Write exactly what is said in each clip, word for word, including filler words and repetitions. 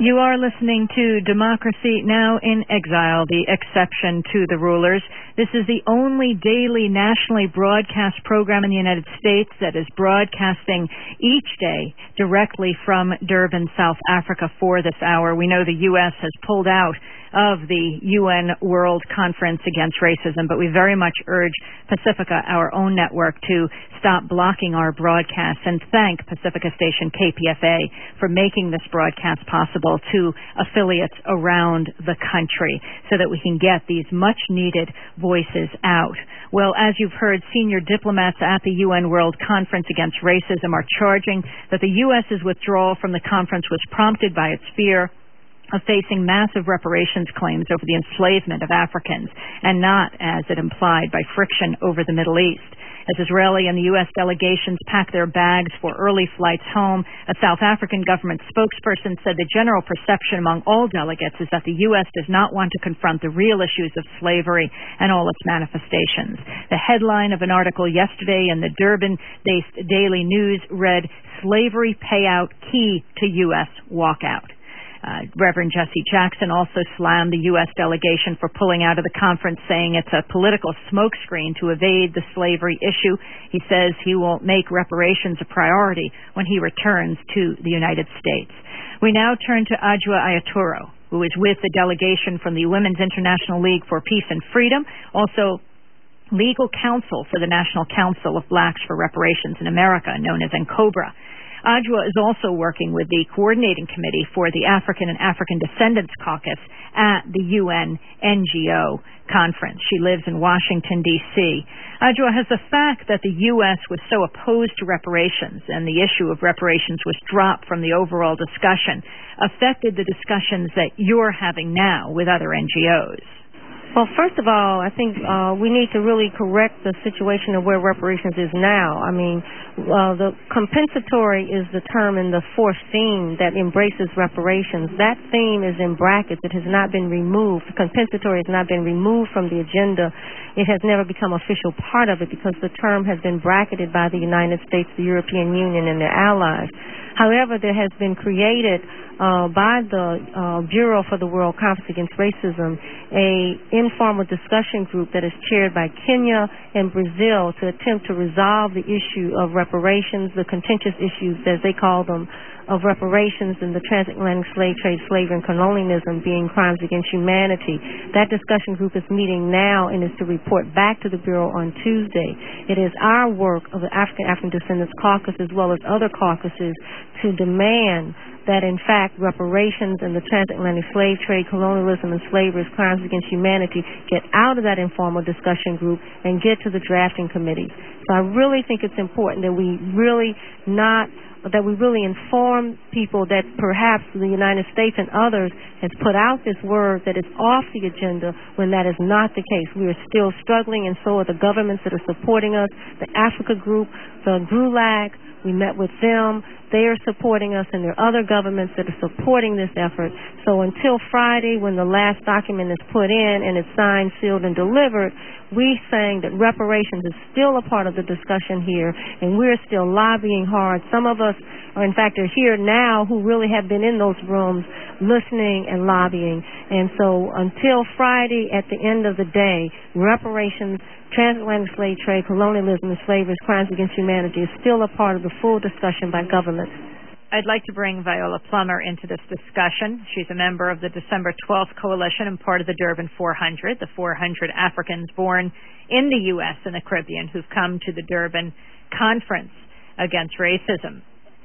You are listening to Democracy Now! In Exile, the exception to the rulers. This is the only daily nationally broadcast program in the United States that is broadcasting each day directly from Durban, South Africa for this hour. We know the U S has pulled out of the U N World Conference Against Racism, but we very much urge Pacifica, our own network, to stop blocking our broadcasts and thank Pacifica station K P F A for making this broadcast possible to affiliates around the country so that we can get these much-needed voices out. Well, as you've heard, senior diplomats at the U N World Conference Against Racism are charging that the U S's withdrawal from the conference was prompted by its fear of facing massive reparations claims over the enslavement of Africans, and not, as it implied, by friction over the Middle East. As Israeli and the U S delegations pack their bags for early flights home, a South African government spokesperson said the general perception among all delegates is that the U S does not want to confront the real issues of slavery and all its manifestations. The headline of an article yesterday in the Durban-based Daily News read, "Slavery Payout Key to U S Walkout." Uh, Reverend Jesse Jackson also slammed the U S delegation for pulling out of the conference, saying it's a political smokescreen to evade the slavery issue. He says he will make reparations a priority when he returns to the United States. We now turn to Adjoa Ayatoro, who is with the delegation from the Women's International League for Peace and Freedom, also legal counsel for the National Council of Blacks for Reparations in America, known as NCOBRA. Adjoa is also working with the Coordinating Committee for the African and African Descendants Caucus at the U N N G O conference. She lives in Washington, D C Adjoa, has the fact that the U S was so opposed to reparations and the issue of reparations was dropped from the overall discussion affected the discussions that you're having now with other N G Os? Well, first of all, I think uh, we need to really correct the situation of where reparations is now. I mean, uh, the compensatory is the term in the fourth theme that embraces reparations. That theme is in brackets. It has not been removed. The compensatory has not been removed from the agenda. It has never become official part of it because the term has been bracketed by the United States, the European Union, and their allies. However, there has been created uh, by the uh, Bureau for the World Conference Against Racism a informal discussion group that is chaired by Kenya and Brazil to attempt to resolve the issue of reparations, the contentious issues, as they call them, of reparations and the transatlantic slave trade, slavery, and colonialism being crimes against humanity. That discussion group is meeting now and is to report back to the Bureau on Tuesday. It is our work of the African African Descendants Caucus as well as other caucuses to demand that, in fact, reparations and the transatlantic slave trade, colonialism, and slavery as crimes against humanity get out of that informal discussion group and get to the drafting committee. So I really think it's important that we really not that we really inform people that perhaps the United States and others has put out this word that is off the agenda when that is not the case. We are still struggling, and so are the governments that are supporting us, the Africa Group, the GULAG. We met with them. They are supporting us, and there are other governments that are supporting this effort. So until Friday, when the last document is put in and it's signed, sealed, and delivered, we're saying that reparations is still a part of the discussion here, and we're still lobbying hard. Some of us, are, in fact, are here now who really have been in those rooms listening and lobbying. And so until Friday, at the end of the day, reparations, transatlantic slave trade, colonialism, and slavery as crimes against humanity is still a part of the full discussion by government. I'd like to bring Viola Plummer into this discussion. She's a member of the December twelfth Coalition and part of the Durban four hundred, the four hundred Africans born in the U S and the Caribbean who've come to the Durban Conference Against Racism.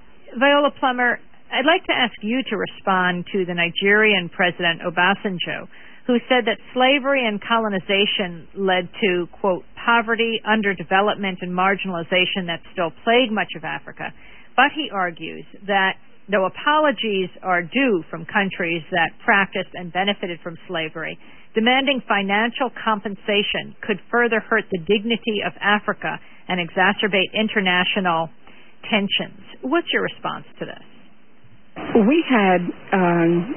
Viola Plummer, I'd like to ask you to respond to the Nigerian President Obasanjo, who said that slavery and colonization led to, quote, poverty, underdevelopment, and marginalization that still plague much of Africa. But he argues that though apologies are due from countries that practiced and benefited from slavery, demanding financial compensation could further hurt the dignity of Africa and exacerbate international tensions. What's your response to this? We had um,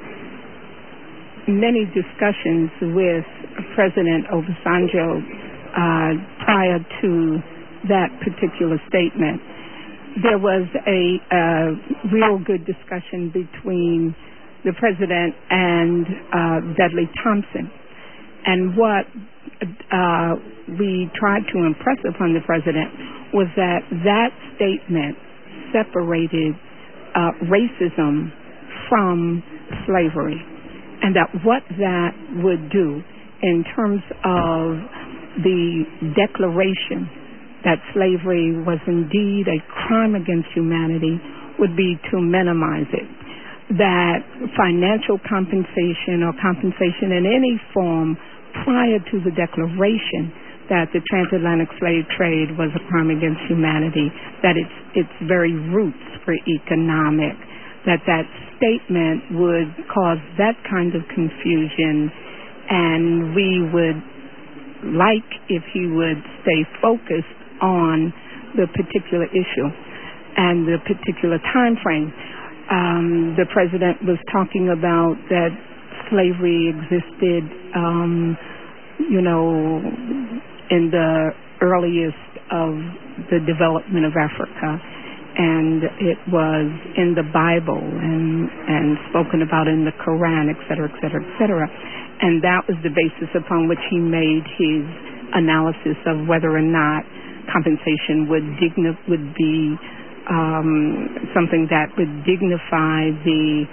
many discussions with President Obasanjo uh, prior to that particular statement. There was a, a real good discussion between the president and uh, Dudley Thompson. And what uh, we tried to impress upon the president was that that statement separated uh, racism from slavery, and that what that would do in terms of the declaration that slavery was indeed a crime against humanity would be to minimize it. That financial compensation or compensation in any form prior to the declaration that the transatlantic slave trade was a crime against humanity, that its its very roots were economic, that that statement would cause that kind of confusion, and we would like if he would stay focused on the particular issue and the particular time frame. Um, the president was talking about that slavery existed, um, you know, in the earliest of the development of Africa, and it was in the Bible and and spoken about in the Quran, et cetera, et cetera, et cetera. And that was the basis upon which he made his analysis of whether or not compensation would digni- would be um, something that would dignify the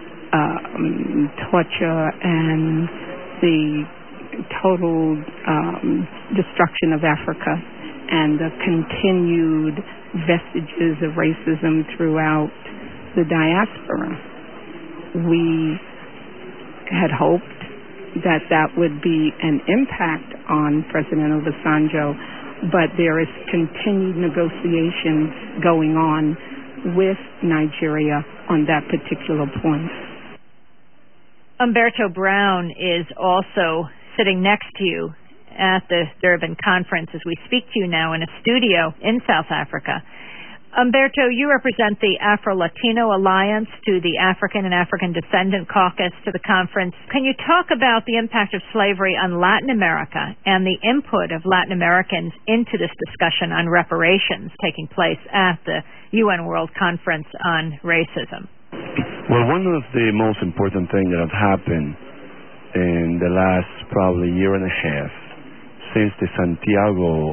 um, torture and the total um, destruction of Africa and the continued vestiges of racism throughout the diaspora. We had hoped that that would be an impact on President Obasanjo, but there is continued negotiations going on with Nigeria on that particular point. Umberto Brown is also sitting next to you at the Durban conference as we speak to you now in a studio in South Africa. Umberto, you represent the Afro-Latino Alliance to the African and African Descendant Caucus to the conference. Can you talk about the impact of slavery on Latin America and the input of Latin Americans into this discussion on reparations taking place at the U N World Conference on Racism? Well, one of the most important things that have happened in the last probably year and a half since the Santiago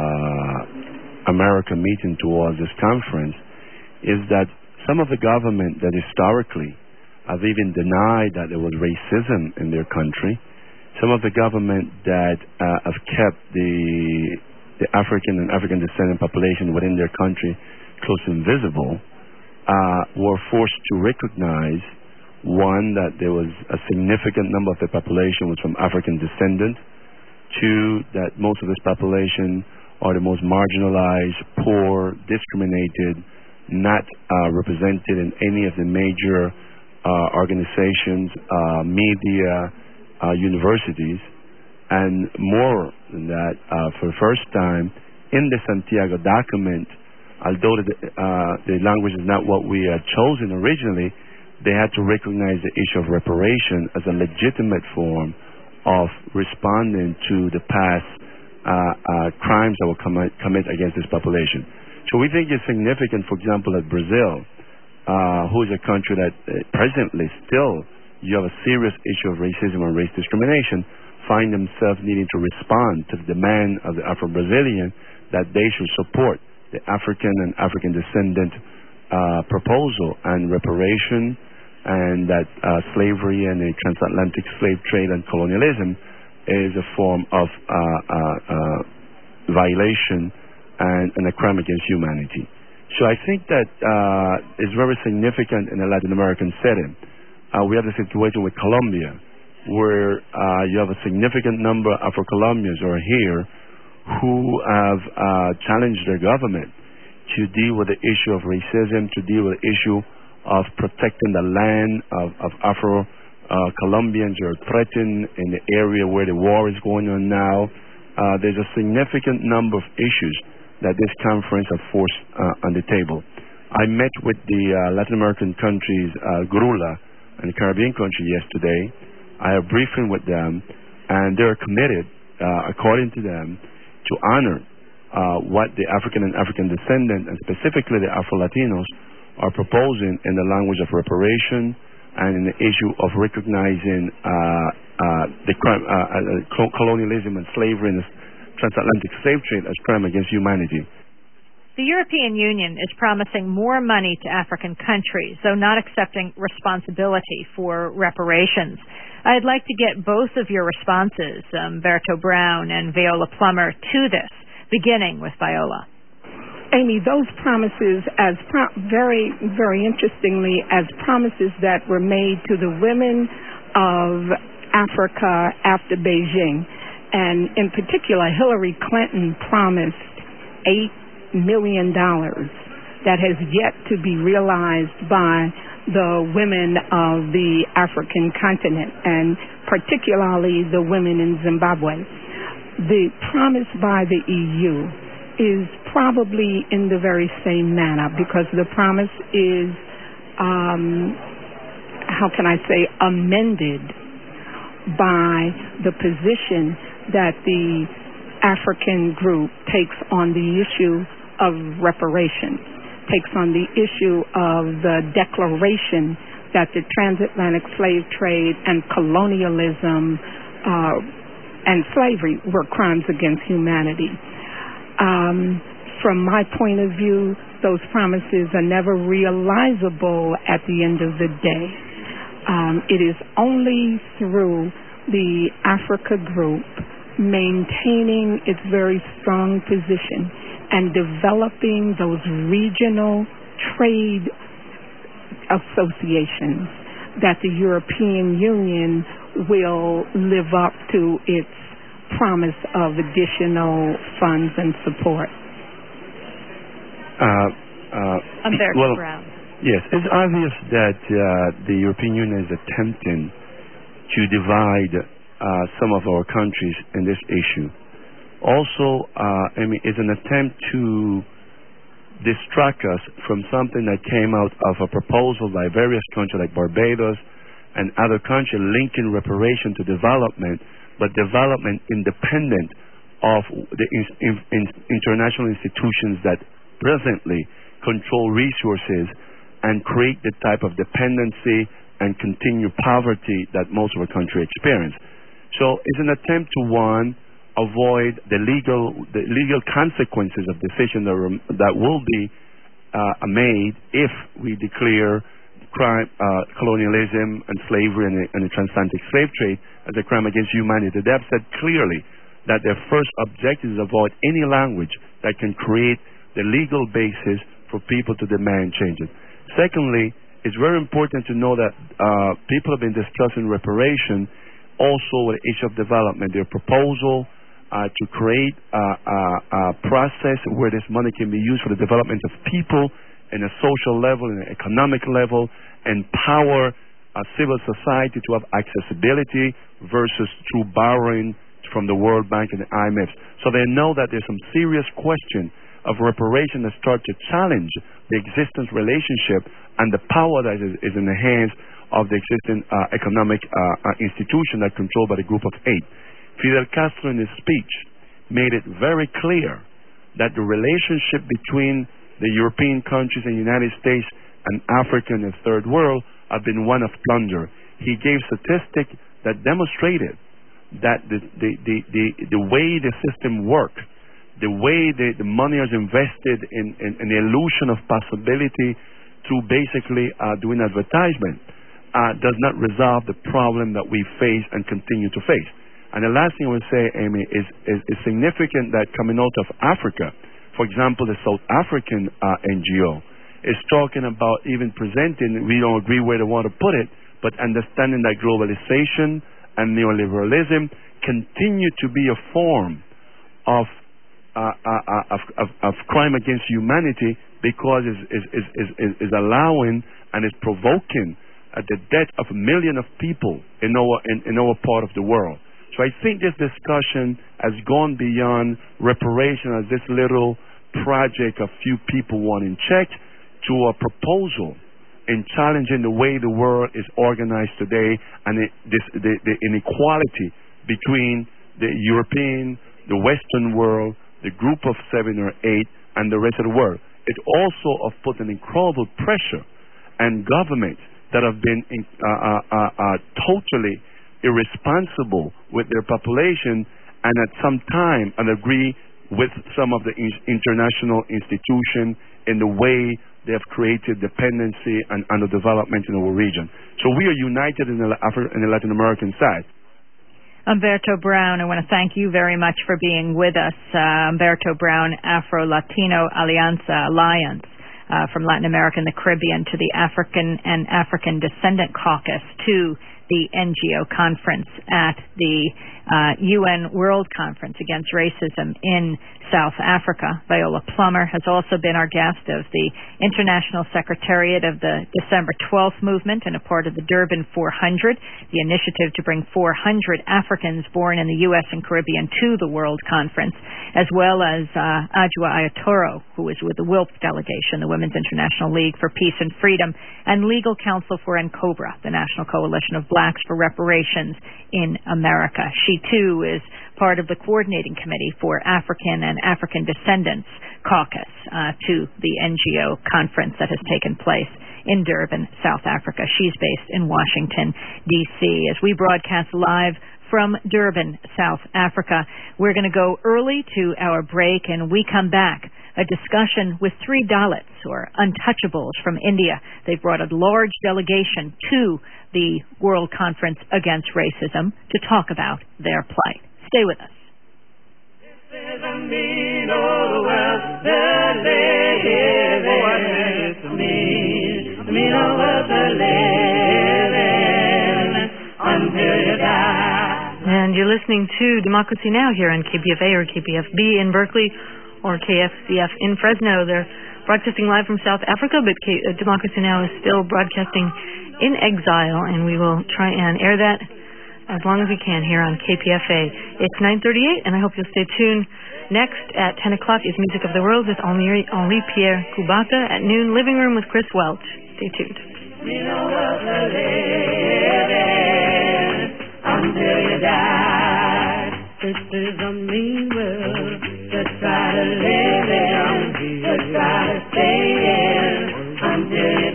uh, America meeting towards this conference is that some of the government that historically have even denied that there was racism in their country, some of the government that uh, have kept the the African and African descendant population within their country close to invisible, uh, were forced to recognize, one, that there was a significant number of the population was from African descendant, two, that most of this population are the most marginalized, poor, discriminated, not uh, represented in any of the major uh, organizations, uh, media, uh, universities, and more than that, uh, for the first time in the Santiago document, although the, uh, the language is not what we had chosen originally, they had to recognize the issue of reparation as a legitimate form of responding to the past Uh, uh, crimes that were commit, commit against this population. So we think it's significant, for example, that Brazil, uh, who is a country that uh, presently still you have a serious issue of racism and race discrimination, find themselves needing to respond to the demand of the Afro-Brazilian that they should support the African and African descendant uh, proposal and reparation, and that uh, slavery and the transatlantic slave trade and colonialism is a form of uh, uh, uh, violation and, and a crime against humanity. So I think that uh, it's very significant in the Latin American setting. Uh, we have a situation with Colombia, where uh, you have a significant number of Afro-Colombians who are here who have uh, challenged their government to deal with the issue of racism, to deal with the issue of protecting the land of, of Afro Uh, Colombians are threatened in the area where the war is going on now. Uh, there's a significant number of issues that this conference has forced uh, on the table. I met with the uh, Latin American countries, uh, GRULA, and the Caribbean country yesterday. I had a briefing with them, and they're committed, uh, according to them, to honor uh, what the African and African descendant, and specifically the Afro-Latinos, are proposing in the language of reparation, and the issue of recognizing uh, uh, the crime, uh, uh, colonialism and slavery and the transatlantic slave trade as crime against humanity. The European Union is promising more money to African countries, though not accepting responsibility for reparations. I'd like to get both of your responses, Umberto Brown and Viola Plummer, to this, beginning with Viola. Amy, those promises, as pro- very, very interestingly, as promises that were made to the women of Africa after Beijing, and in particular, Hillary Clinton promised eight million dollars that has yet to be realized by the women of the African continent, and particularly the women in Zimbabwe. The promise by the E U is probably in the very same manner, because the promise is, um, how can I say, amended by the position that the African group takes on the issue of reparations, takes on the issue of the declaration that the transatlantic slave trade and colonialism uh, and slavery were crimes against humanity. Um, from my point of view, those promises are never realizable at the end of the day. Um, it is only through the Africa group maintaining its very strong position and developing those regional trade associations that the European Union will live up to its promise of additional funds and support. Uh, uh, Umberto well, Brown. Yes, it's obvious that uh, the European Union is attempting to divide uh, some of our countries in this issue. Also, uh, I mean, it's an attempt to distract us from something that came out of a proposal by various countries like Barbados and other countries linking reparation to development, but development independent of the in, in, in international institutions that presently control resources and create the type of dependency and continued poverty that most of our country experience. So it's an attempt to, one, avoid the legal the legal consequences of decisions that, were, that will be uh, made if we declare crime, uh, colonialism and slavery and the, and the transatlantic slave trade as a crime against humanity. They have said clearly that their first objective is to avoid any language that can create the legal basis for people to demand changes. Secondly, it's very important to know that uh, people have been discussing reparation also with the issue of development. Their proposal uh, to create a, a, a process where this money can be used for the development of people in a social level, in an economic level, empower a civil society to have accessibility versus through borrowing from the World Bank and the I M F. So they know that there's some serious question of reparation that start to challenge the existence relationship and the power that is, is in the hands of the existing uh, economic uh, uh, institution that controlled by the group of eight. Fidel Castro in his speech made it very clear that the relationship between the European countries and the United States and Africa and the third world have been one of plunder. He gave statistics that demonstrated that the, the, the, the, the way the system works, the way the, the money is invested in, in, in the illusion of possibility through basically uh, doing advertisement, uh, does not resolve the problem that we face and continue to face. And the last thing I would say, Amy, is, is, is significant that coming out of Africa, for example, the South African uh, N G O is talking about even presenting, we don't agree where they want to put it, but understanding that globalization and neoliberalism continue to be a form of uh, uh, of, of, of crime against humanity because it's, it's, it's, it's, it's allowing and is provoking uh, the death of a million of people in our, in, in our part of the world. So I think this discussion has gone beyond reparation as this little project of few people want in check to a proposal in challenging the way the world is organized today and it, this, the, the inequality between the European, the Western world, the group of seven or eight, and the rest of the world. It also has put an incredible pressure on governments that have been in, uh, uh, uh, uh, totally irresponsible with their population, and at some time and agree with some of the in- international institutions in the way they have created dependency and underdevelopment in our region. So we are united in the, Afri- in the Latin American side. Humberto Brown, I want to thank you very much for being with us. Uh, Humberto Brown, Afro-Latino Alianza Alliance, uh, from Latin America and the Caribbean to the African and African Descendant Caucus to the N G O conference at the uh, U N World Conference Against Racism in South Africa. Viola Plummer has also been our guest of the International Secretariat of the December twelfth Movement and a part of the Durban four hundred, the initiative to bring four hundred Africans born in the U S and Caribbean to the World Conference, as well as uh, Ajua Ayatoro, who is with the W I L P delegation, the Women's International League for Peace and Freedom, and legal counsel for NCOBRA, the National Coalition of Blacks for Reparations in America. She, too, is part of the coordinating committee for African and African Descendants Caucus uh, to the N G O conference that has taken place in Durban, South Africa. She's based in Washington, D C As we broadcast live from Durban, South Africa, we're going to go early to our break, and we come back. A discussion with three Dalits, or untouchables, from India. They've brought a large delegation to the World Conference Against Racism to talk about their plight. Stay with us. This is a mean old world that lives in me. The mean old world that lives in until you die. And you're listening to Democracy Now! Here on K B F A or K B F B in Berkeley, or K F C F in Fresno. They're broadcasting live from South Africa, but K- uh, Democracy Now! Is still broadcasting in exile, and we will try and air that as long as we can here on K P F A. It's nine thirty-eight, and I hope you'll stay tuned. Next at ten o'clock is Music of the World with Henri, Henri Pierre Kubaka. At noon, Living Room with Chris Welch. Stay tuned. We know what to live in until you die. This is a mean world. Just try to live in, just try to stay in until you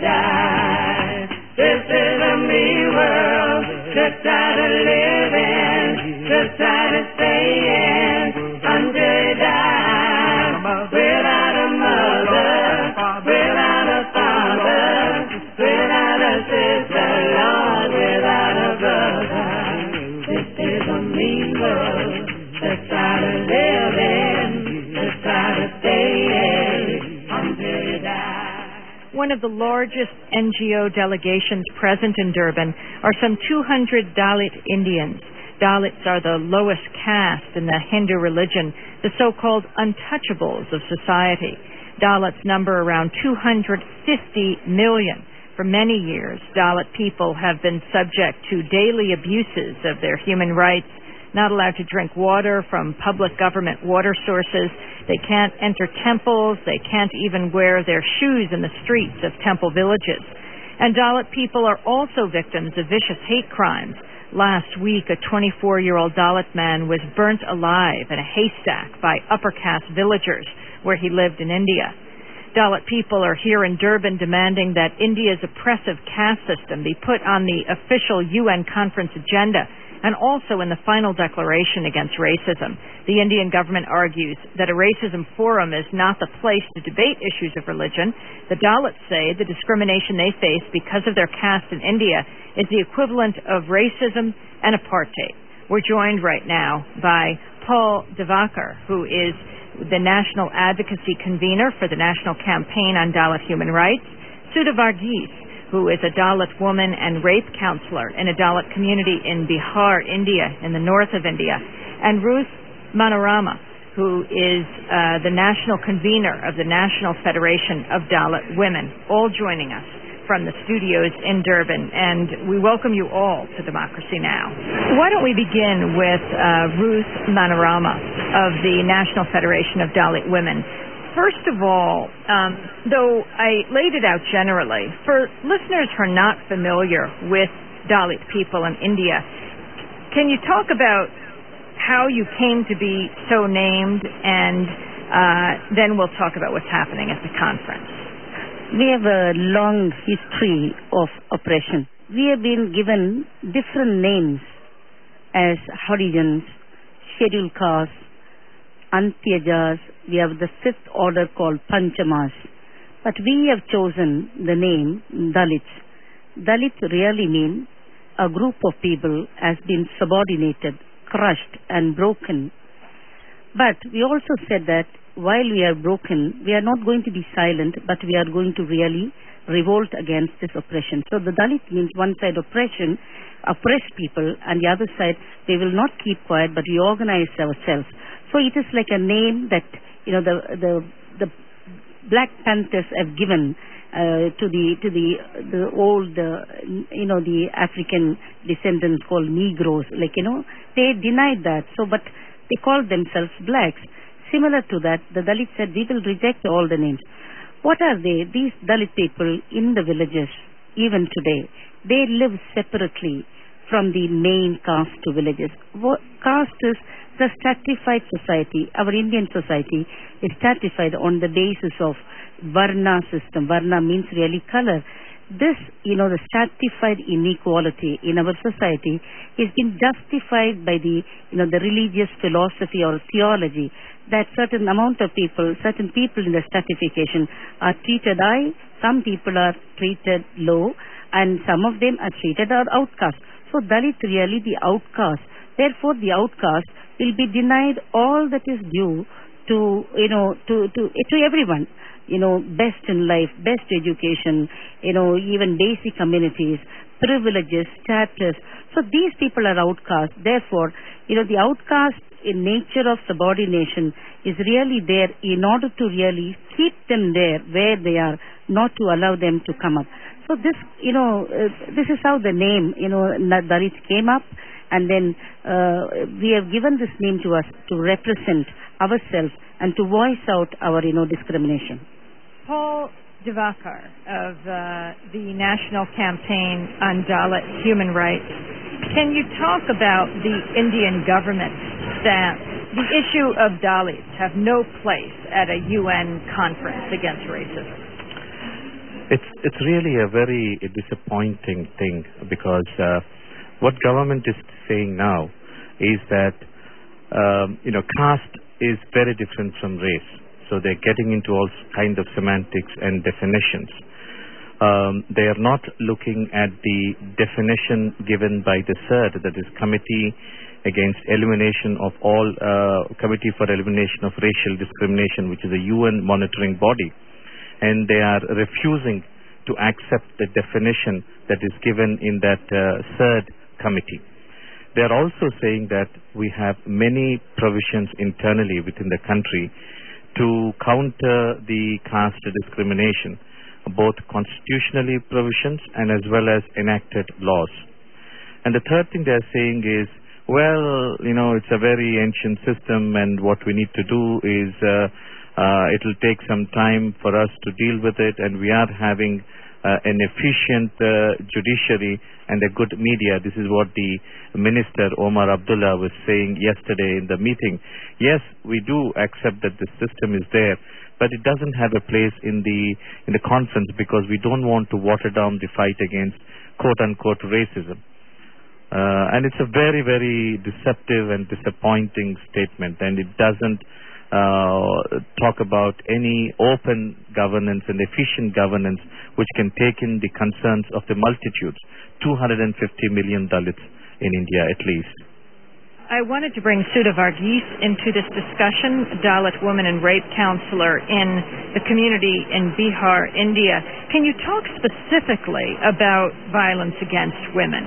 die. This is a mean world. Just try to live in, just try to stay in until you die. Without a mother, without a father, without a sister, Lord, without a brother. This is a mean world. Just try to live in, just try to stay in until you die. One of the largest N G O delegations present in Durban are some two hundred Dalit Indians. Dalits are the lowest caste in the Hindu religion, the so-called untouchables of society. Dalits number around two hundred fifty million. For many years, Dalit people have been subject to daily abuses of their human rights, not allowed to drink water from public government water sources. They can't enter temples. They can't even wear their shoes in the streets of temple villages. And Dalit people are also victims of vicious hate crimes. Last week, a twenty-four-year-old Dalit man was burnt alive in a haystack by upper caste villagers where he lived in India. Dalit people are here in Durban demanding that India's oppressive caste system be put on the official U N conference agenda and also in the final declaration against racism. The Indian government argues that a racism forum is not the place to debate issues of religion. The Dalits say the discrimination they face because of their caste in India is the equivalent of racism and apartheid. We're joined right now by Paul Devakar, who is the National Advocacy Convener for the National Campaign on Dalit Human Rights, Sudha Varghese, who is a Dalit woman and rape counselor in a Dalit community in Bihar, India, in the north of India, and Ruth Manorama, who is uh, the national convener of the National Federation of Dalit Women, all joining us from the studios in Durban, and we welcome you all to Democracy Now! Why don't we begin with uh, Ruth Manorama of the National Federation of Dalit Women. First of all, um, though I laid it out generally, for listeners who are not familiar with Dalit people in India, can you talk about how you came to be so named, and uh, then we'll talk about what's happening at the conference. We have a long history of oppression. We have been given different names as Harijans, scheduled castes, Antyajas. We have the fifth order called Panchamas. But we have chosen the name Dalits. Dalits really mean a group of people has been subordinated, crushed and broken. But we also said that while we are broken, we are not going to be silent, but we are going to really revolt against this oppression. So the Dalit means one side oppression, oppress people, and the other side, they will not keep quiet, but we organize ourselves. So it is like a name that, you know, the the, the Black Panthers have given uh, to the to the the old, uh, you know, the African descendants called Negroes. Like, you know, they denied that. So, but they called themselves blacks. Similar to that, the Dalit said, we will reject all the names. What are they? These Dalit people in the villages, even today, they live separately from the main caste to villages. What, caste is the stratified society. Our Indian society is stratified on the basis of Varna system. Varna means really color. This, you know, the stratified inequality in our society has been justified by the, you know, the religious philosophy or theology that certain amount of people, certain people in the stratification are treated high, some people are treated low, and some of them are treated as outcasts. So Dalit really the outcast. Therefore, the outcast will be denied all that is due to, you know, to, to, to everyone. You know, best in life, best education, you know, even basic amenities, privileges, status. So these people are outcasts. Therefore, you know, the outcast in nature of subordination is really there in order to really keep them there where they are, not to allow them to come up. So this, you know, uh, this is how the name, you know, Dalit came up, and then uh, we have given this name to us to represent ourselves and to voice out our, you know, discrimination. Paul Divakar of uh, the National Campaign on Dalit Human Rights. Can you talk about the Indian government stance? The issue of Dalits have no place at a U N conference against racism. It's it's really a very disappointing thing, because uh, what government is saying now is that um, you know, caste is very different from race. So they're getting into all kind of semantics and definitions. Um, they are not looking at the definition given by the C E R D, that is Committee Against Elimination of All, uh, Committee for Elimination of Racial Discrimination, which is a U N monitoring body. And they are refusing to accept the definition that is given in that uh, C E R D committee. They are also saying that we have many provisions internally within the country to counter the caste discrimination, both constitutionally provisions and as well as enacted laws. And the third thing they're saying is, well, you know, it's a very ancient system, and what we need to do is uh, uh, it will take some time for us to deal with it, and we are having uh, an efficient uh, judiciary and a good media. This is what the Minister Omar Abdullah was saying yesterday in the meeting. Yes, we do accept that the system is there, but it doesn't have a place in the in the conference, because we don't want to water down the fight against quote-unquote racism. Uh, and it's a very, very deceptive and disappointing statement, and it doesn't uh, talk about any open governance and efficient governance which can take in the concerns of the multitudes, two hundred fifty million Dalits in India at least. I wanted to bring Sudha Varghese into this discussion, Dalit woman and rape counselor in the community in Bihar, India. Can you talk specifically about violence against women?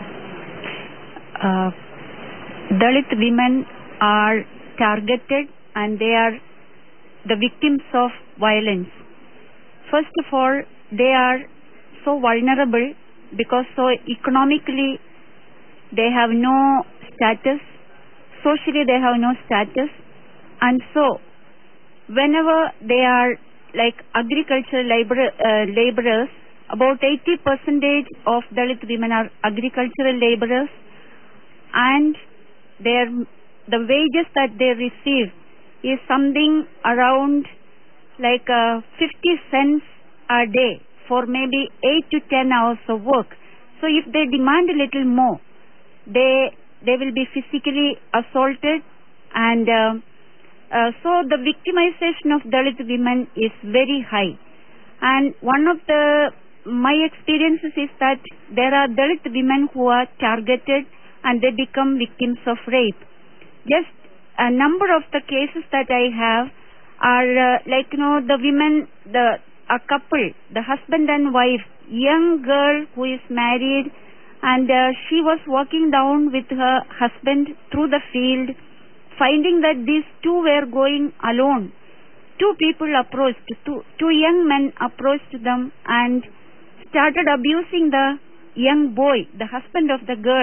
Uh, Dalit women are targeted, and they are the victims of violence. First of all, they are so vulnerable because so economically they have no status, socially they have no status, and so whenever they are like agricultural labor, uh, laborers, about eighty percentage of Dalit women are agricultural laborers, and their the wages that they receive is something around like uh, fifty cents a day for maybe eight to ten hours of work. So if they demand a little more, they they will be physically assaulted, and uh, uh, so the victimization of Dalit women is very high. And one of the my experiences is that there are Dalit women who are targeted and they become victims of rape. Just a number of the cases that I have are uh, like, you know, the women, the a couple, the husband and wife, young girl who is married, and uh, she was walking down with her husband through the field, finding that these two were going alone. Two people approached, two, two young men approached them and started abusing the young boy, the husband of the girl,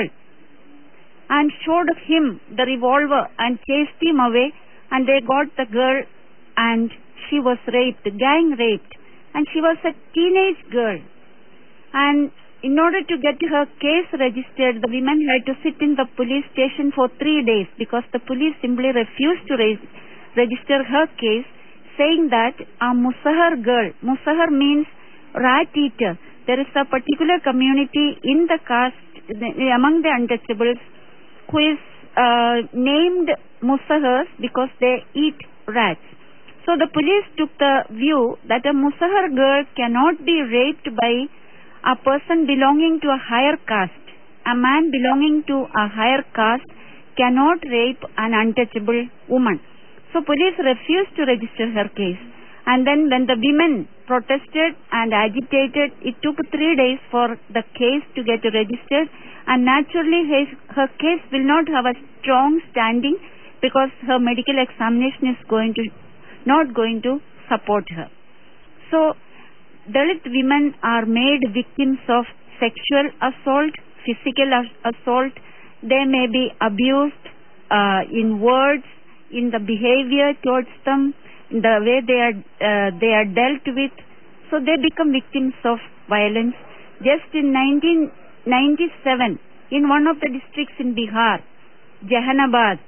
and showed him the revolver and chased him away, and they got the girl and she was raped, gang raped, and she was a teenage girl. And in order to get her case registered, the women had to sit in the police station for three days because the police simply refused to raise, register her case, saying that a Musahar girl, Musahar means rat eater. There is a particular community in the caste, among the untouchables, who is uh, named Musahars because they eat rats. So the police took the view that a Musahar girl cannot be raped by a person belonging to a higher caste. A man belonging to a higher caste cannot rape an untouchable woman. So police refused to register her case. And then when the women protested and agitated, it took three days for the case to get registered. And naturally, his, her case will not have a strong standing because her medical examination is going to not going to support her. So, Dalit women are made victims of sexual assault, physical assault. They may be abused uh, in words, in the behavior towards them, in the way they are uh, they are dealt with. So they become victims of violence. Just in nineteen ninety-seven, in one of the districts in Bihar, Jehanabad,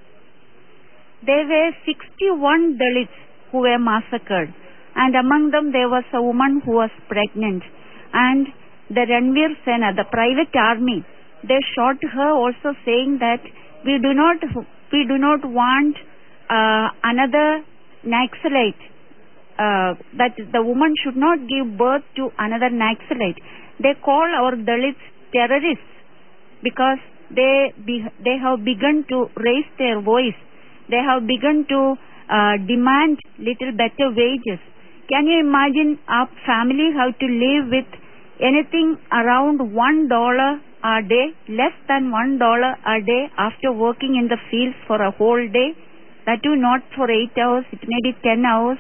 there were sixty-one Dalits who were massacred, and among them there was a woman who was pregnant, and the Ranveer Sena, the private army, they shot her also, saying that we do not we do not want uh, another Naxalite, uh, that the woman should not give birth to another Naxalite. They call our Dalits terrorists because they be, they have begun to raise their voice. They have begun to uh, demand little better wages. Can you imagine a family have to live with anything around one dollar a day, less than one dollar a day after working in the fields for a whole day? That too not for eight hours, it may be ten hours.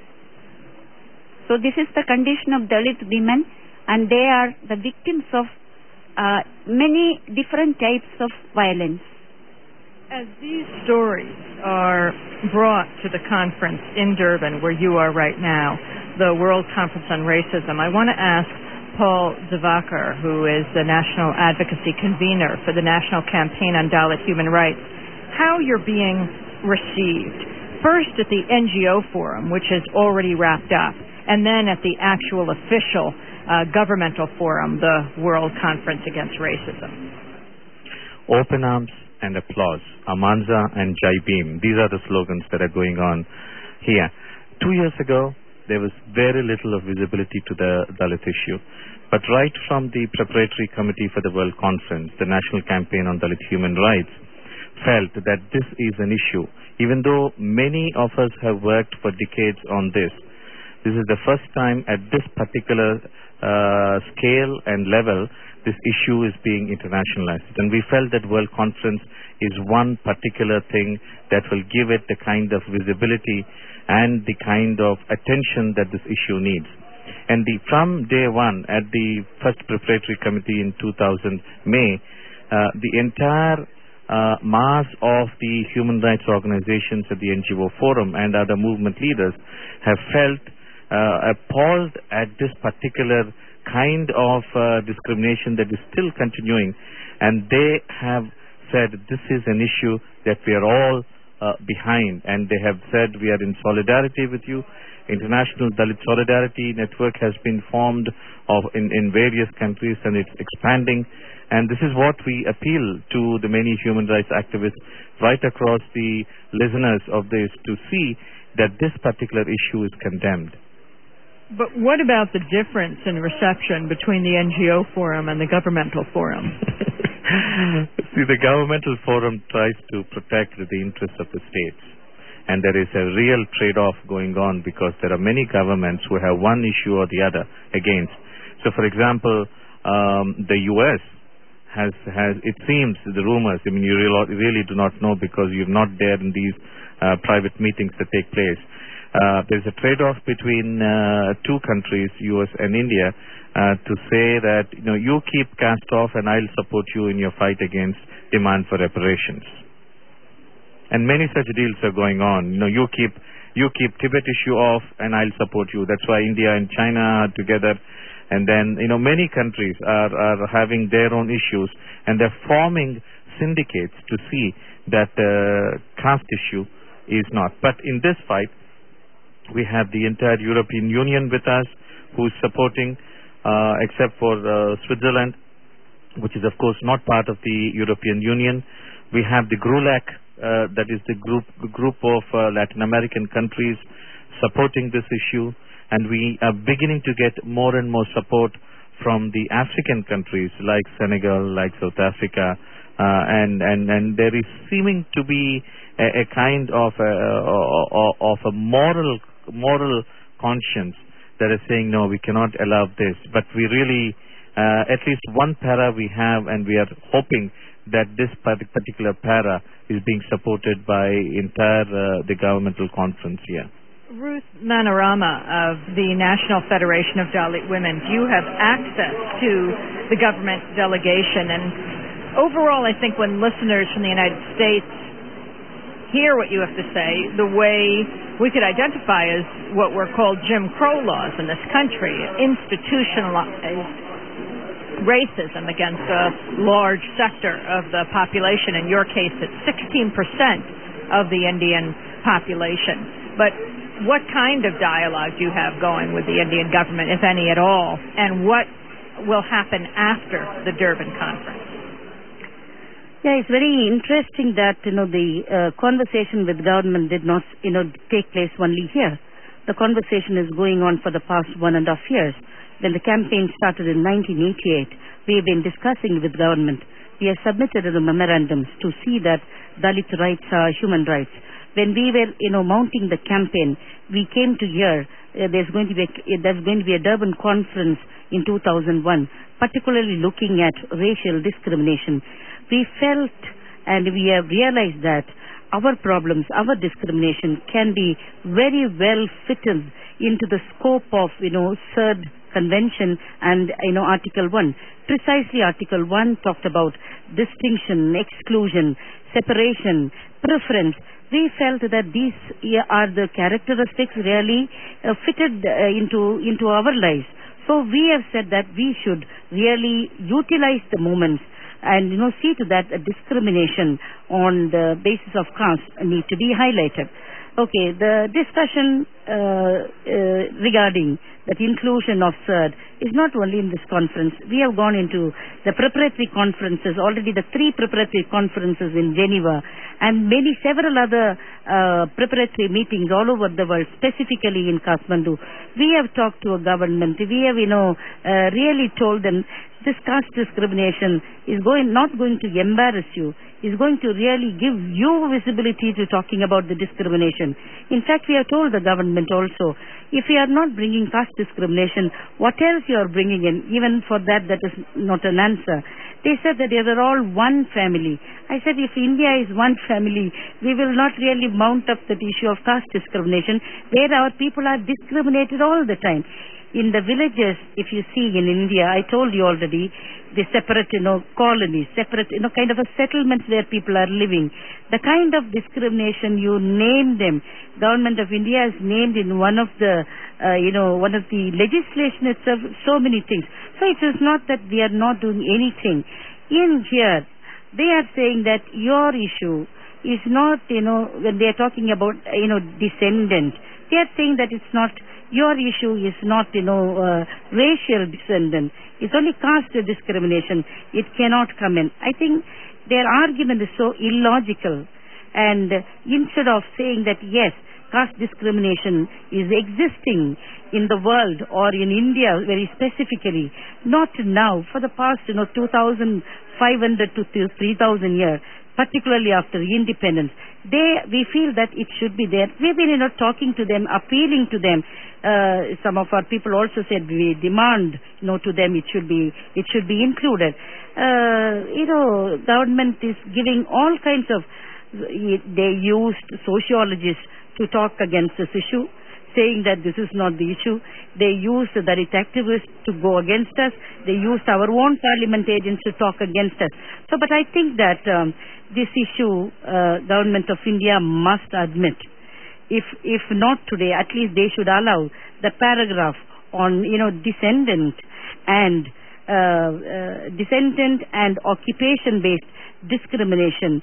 So this is the condition of Dalit women, and they are the victims of uh, many different types of violence. As these stories are brought to the conference in Durban, where you are right now, the World Conference on Racism, I want to ask Paul Divakar, who is the National Advocacy Convener for the National Campaign on Dalit Human Rights, how you're being received. First at the N G O Forum, which is already wrapped up, and then at the actual official uh, governmental forum, the World Conference Against Racism. Open arms and applause. Amanza and Jai Bhim. These are the slogans that are going on here. Two years ago, there was very little of visibility to the Dalit issue. But right from the preparatory committee for the World Conference, the National Campaign on Dalit Human Rights felt that this is an issue. Even though many of us have worked for decades on this, this is the first time at this particular uh, scale and level this issue is being internationalized. And we felt that World Conference is one particular thing that will give it the kind of visibility and the kind of attention that this issue needs. And the, from day one, at the first preparatory committee in two thousand May, uh, the entire uh, mass of the human rights organizations at the N G O Forum and other movement leaders have felt uh, appalled at this particular kind of uh, discrimination that is still continuing, and they have said this is an issue that we are all uh, behind, and they have said we are in solidarity with you. International Dalit Solidarity Network has been formed of in, in various countries, and it's expanding. And this is what we appeal to the many human rights activists right across the listeners of this, to see that this particular issue is condemned. But what about the difference in reception between the N G O forum and the governmental forum? See, the governmental forum tries to protect the interests of the states. And there is a real trade-off going on, because there are many governments who have one issue or the other against. So, for example, um, the U S has, has, it seems, the rumors, I mean, you really, really do not know because you're not there in these uh, private meetings that take place. Uh, there's a trade-off between uh, two countries, U S and India, uh, to say that, you know, you keep caste off and I'll support you in your fight against demand for reparations. And many such deals are going on. You know, you keep you keep Tibet issue off, and I'll support you. That's why India and China are together. And then, you know, many countries are, are having their own issues, and they're forming syndicates to see that uh, caste issue is not. But in this fight, we have the entire European Union with us, who's supporting, uh, except for uh, Switzerland, which is, of course, not part of the European Union. We have the GRULAC. Uh, that is the group group of uh, Latin American countries supporting this issue, and we are beginning to get more and more support from the African countries like Senegal, like South Africa, uh, and and and there is seeming to be a, a kind of a, of a moral moral conscience that is saying, no, we cannot allow this. But we really, uh, at least one para we have, and we are hoping that this particular para is being supported by entire uh, the governmental conference here. Ruth Manorama of the National Federation of Dalit Women, you have access to the government delegation, and overall I think when listeners from the United States hear what you have to say, the way we could identify as what were called Jim Crow laws in this country, institutionalized racism against a large sector of the population. In your case, it's sixteen percent of the Indian population. But what kind of dialogue do you have going with the Indian government, if any at all, and what will happen after the Durban conference? Yeah, it's very interesting that, you know, the uh, conversation with government did not, you know, take place only here. The conversation is going on for the past one and a half years. When the campaign started in nineteen eighty-eight, we have been discussing with government. We have submitted the memorandums to see that Dalit rights are human rights. When we were, you know, mounting the campaign, we came to hear uh, there's going to be a, there's going to be a Durban conference in two thousand one, particularly looking at racial discrimination. We felt and we have realized that our problems, our discrimination can be very well fitted into the scope of, you know, third Convention and, you know, Article one. Precisely Article one talked about distinction, exclusion, separation, preference. We felt that these are the characteristics really uh, fitted uh, into, into our lives. So we have said that we should really utilize the moments and, you know, see to that a discrimination on the basis of caste need to be highlighted. Okay, the discussion uh, uh, regarding that inclusion of third is not only in this conference. We have gone into the preparatory conferences, already the three preparatory conferences in Geneva, and many several other uh, preparatory meetings all over the world, specifically in Kathmandu. We have talked to a government. We have, you know, uh, really told them this caste discrimination is going not going to embarrass you, is going to really give you visibility to talking about the discrimination. In fact, we have told the government also, if you are not bringing caste discrimination, what else you are bringing in? Even for that, that is not an answer. They said that they are all one family. I said, if India is one family, we will not really mount up that issue of caste discrimination, where our people are discriminated all the time. In the villages, if you see in India, I told you already, the separate, you know, colonies, separate, you know, kind of a settlements where people are living. The kind of discrimination you name them, Government of India has named in one of the, uh, you know, one of the legislation itself, so many things. So it is not that we are not doing anything. In here, they are saying that your issue, is not, you know, when they are talking about, you know, descendant, they are saying that it's not, your issue is not, you know, uh, racial descendant. It's only caste discrimination. It cannot come in. I think their argument is so illogical. And uh, instead of saying that, yes, caste discrimination is existing in the world or in India very specifically, not now, for the past, you know, two thousand five hundred to three thousand years, particularly after independence, they, we feel that it should be there. We've been, you know, talking to them, appealing to them. Uh, some of our people also said we demand, you know, to them it should be, it should be included. Uh, you know, government is giving all kinds of, they used sociologists to talk against this issue, saying that this is not the issue. They used the Dalit activists to go against us. They used our own parliamentarians to talk against us. So, but I think that um, this issue, uh, Government of India must admit, if if not today, at least they should allow the paragraph on, you know, descendant and uh, uh, descendant and occupation-based discrimination.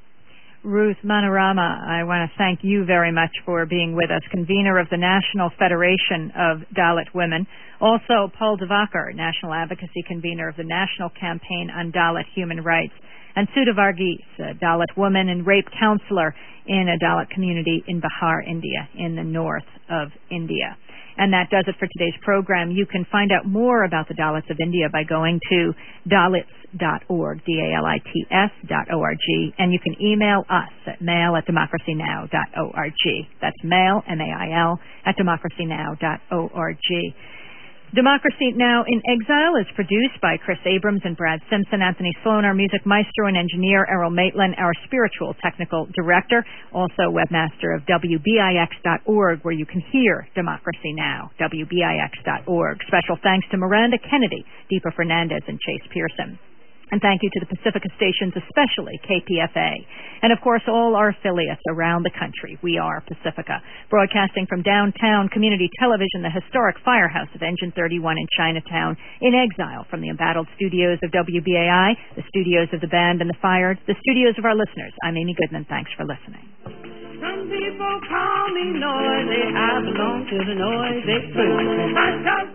Ruth Manorama, I want to thank you very much for being with us, convener of the National Federation of Dalit Women. Also, Paul Devakar, National Advocacy Convener of the National Campaign on Dalit Human Rights. And Sudha Varghese, a Dalit woman and rape counselor in a Dalit community in Bihar, India, in the north of India. And that does it for today's program. You can find out more about the Dalits of India by going to dalits dot org, D A L I T S dot O R G, and you can email us at mail at democracy now dot org. That's mail, M A I L, at democracy now dot org. Democracy Now! In Exile is produced by Chris Abrams and Brad Simpson. Anthony Sloan, our music maestro and engineer. Errol Maitland, our spiritual technical director. Also webmaster of W B I X dot org, where you can hear Democracy Now! W B I X dot org. Special thanks to Miranda Kennedy, Deepa Fernandez, and Chase Pearson. And thank you to the Pacifica stations, especially K P F A. And, of course, all our affiliates around the country. We are Pacifica. Broadcasting from downtown community television, the historic firehouse of Engine thirty-one in Chinatown. In Exile from the embattled studios of W B A I, the studios of the band and the fired, the studios of our listeners. I'm Amy Goodman. Thanks for listening. Some people call me noisy. I belong to the noisy crew. I